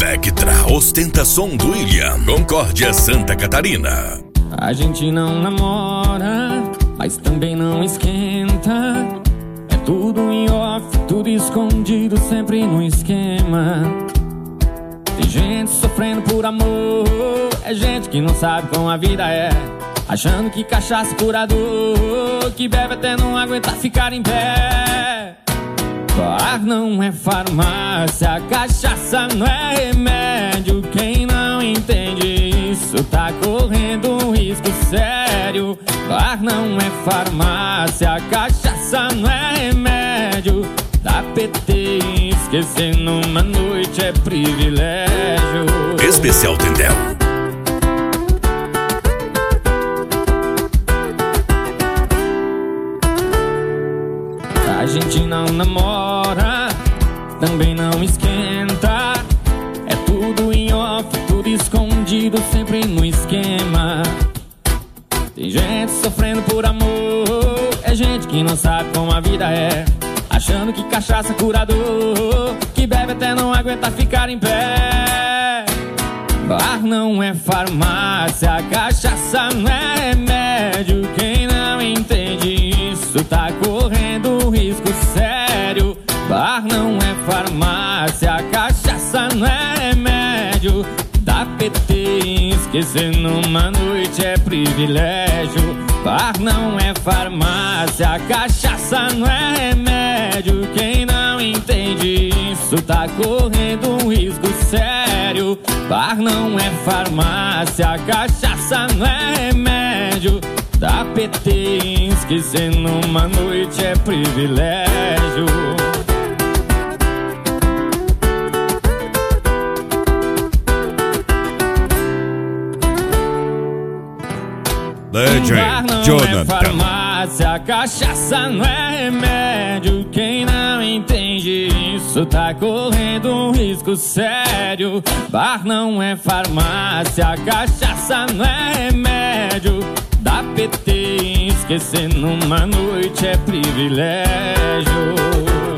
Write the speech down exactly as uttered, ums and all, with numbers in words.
Vectra, ostentação do William, Concórdia, Santa Catarina. A gente não namora, mas também não esquenta. É tudo em off, tudo escondido, sempre no esquema. Tem gente sofrendo por amor, é gente que não sabe como a vida é, achando que cachaça é curador, que bebe até não aguentar ficar em pé. Bar não é farmácia, cachaça não é remédio. Quem não entende isso tá correndo um risco sério. Bar não é farmácia, cachaça não é remédio. Dá P T e esquecer numa noite é privilégio. Especial Tendel. A gente não namora, também não esquenta. É tudo em off, tudo escondido, sempre no esquema. Tem gente sofrendo por amor, é gente que não sabe como a vida é, achando que cachaça é curador, que bebe até não aguentar ficar em pé. Bar não é farmácia, cachaça não é remédio. Quem não entende isso tá correndo um risco sério. Bar não é farmácia, cachaça não é remédio. Dá P T e esquecer numa noite é privilégio. Bar não é farmácia, cachaça não é remédio. Quem não entende isso tá correndo um risco sério. Bar não é farmácia, cachaça não é remédio. Dá P T e esquecer numa noite é privilégio. D J Bar não Jonathan. é farmácia, cachaça não é remédio. Quem não entende isso tá correndo um risco sério. Bar não é farmácia, cachaça não é remédio. Dá P T e esquecer numa noite é privilégio.